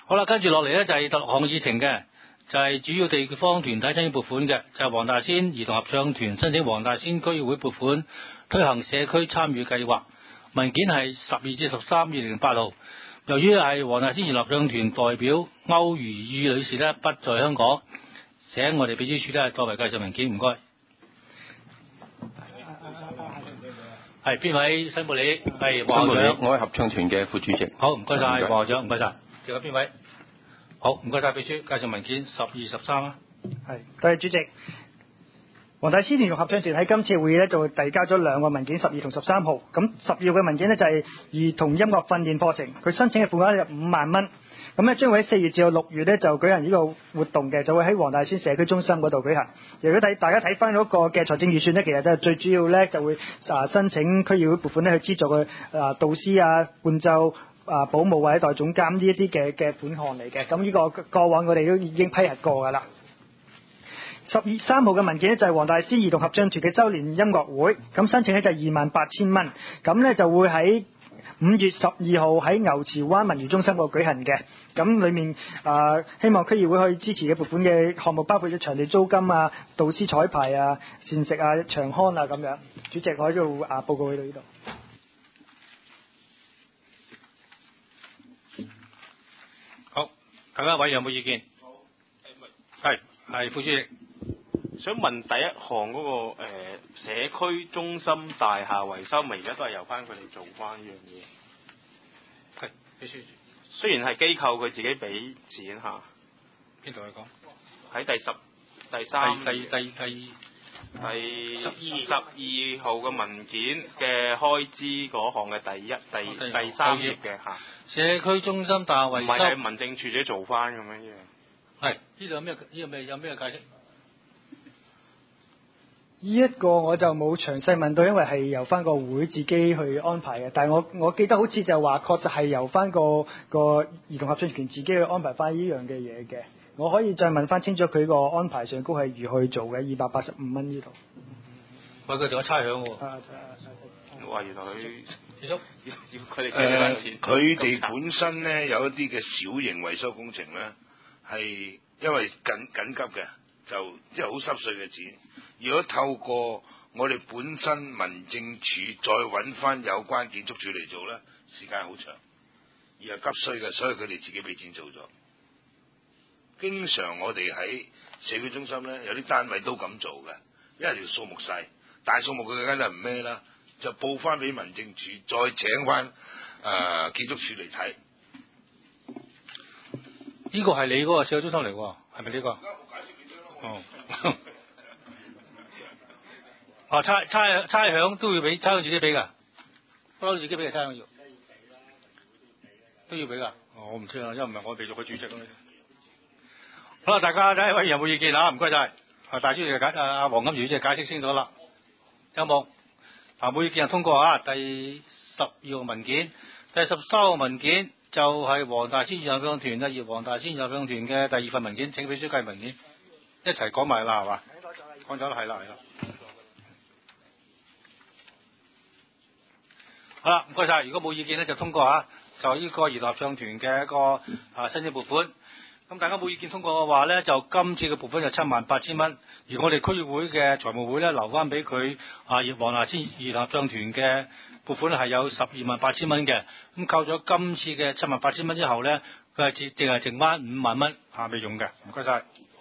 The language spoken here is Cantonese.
好啦，跟住落嚟咧就係特項議程嘅，就係主要地方團體申請撥款嘅，就係黃大仙兒童合唱團申請黃大仙區議會撥款推行社區參與計劃，文件係12至13/2008號。由於係黃大仙兒童合唱團代表歐如意女士咧不在香港，請我哋秘書處咧作為介紹文件，唔該。係邊位申報你？係黃校長， 我係合唱團嘅副主席。 好，唔該晒，黃校長，唔該晒。仲有邊位？好，唔該晒秘書，介紹文件12、13啊。 係，多謝主席。黃大仙兒童合唱團喺今次會議咧就遞交咗兩個文件，12同13號。咁12號嘅文件呢，就係兒童音樂訓練課程，佢申請嘅款額係5萬蚊。咁咧將會喺4月至到6月咧就舉行呢個活動嘅，就會喺黃大仙社區中心嗰度舉行。如果大家睇翻嗰個嘅財政預算咧，其實就最主要咧就會申請區議會撥款咧去資助嘅導師啊、伴奏保姆或者代總監呢一啲嘅款項嚟嘅。咁呢個過往我哋都已經批核過㗎啦。13號嘅文件咧就係黃大仙兒童合唱團嘅週年音樂會，咁申請咧就係28,000蚊，咁咧就會喺5月12號喺牛池灣文娛中心嗰度舉行嘅。咁裏面希望區議會可以支持嘅撥款嘅項目包括咗場地租金啊、導師彩排啊、膳食啊、場刊啊咁樣。主席，我喺度報告去到呢度。 好，大家位有冇意見？係副主席。 想問第一項嗰個社區中心大廈維修，咪而家都係由翻佢哋做翻呢樣嘢。係，秘書。雖然係機構佢自己俾錢嚇。邊度去講？喺第12號嘅文件嘅開支嗰項嘅第3頁嘅嚇。 社區中心大廈維修。 唔係民政處自己做翻咁樣嘅。 係，呢度有咩解釋？ 呢一個我就冇詳細問到，因為係由翻個會自己去安排嘅。但係我記得好似就話確實係由翻個兒童合唱團自己去安排翻呢樣嘅嘢嘅。我可以再問翻清楚佢個安排上高係如何去做嘅，285蚊呢度。 喂，佢仲有差餉喎。 話原來佢要佢哋計翻錢。佢哋本身咧有一啲嘅小型維修工程咧，係因為緊急嘅，就即係好濕碎嘅錢。如果透過我哋本身民政處再揾翻有關建築署嚟做咧，時間好長，而係急需嘅，所以佢哋自己俾錢做咗。經常我哋喺社區中心咧，有啲單位都咁做嘅，因為條數目細，大數目佢梗係唔孭啦，就報翻俾民政處，再請翻建築署嚟睇。 呢個係你嗰個社區中心嚟喎，係咪呢個？哦。差餉都要俾，差餉自己俾㗎，不嬲自己俾嘅差餉要，都要俾㗎。我唔知啊，因為唔係我哋做嘅主席咁。好啦，大家睇下有冇意見啊？唔該晒。大主席黃錦如主席解釋清楚啦。有冇？冇意見就通過啊。第12號文件，第13號文件就係黃大仙兒童合唱團而黃大仙兒童合唱團嘅第2份文件，請秘書計文件一齊講埋啦，係嘛？講咗啦，係啦。好啦，唔該晒。如果冇意見咧，就通過啊。就呢個兒童合唱團嘅一個申請撥款。咁大家冇意見通過嘅話咧，就今次嘅撥款就78,000蚊。而我哋區議會嘅財務會咧，留翻俾佢黃大仙兒童合唱團嘅撥款係有128,000蚊嘅。咁扣咗今次嘅78,000蚊之後咧，佢係淨係剩翻5萬蚊未用嘅。唔該晒。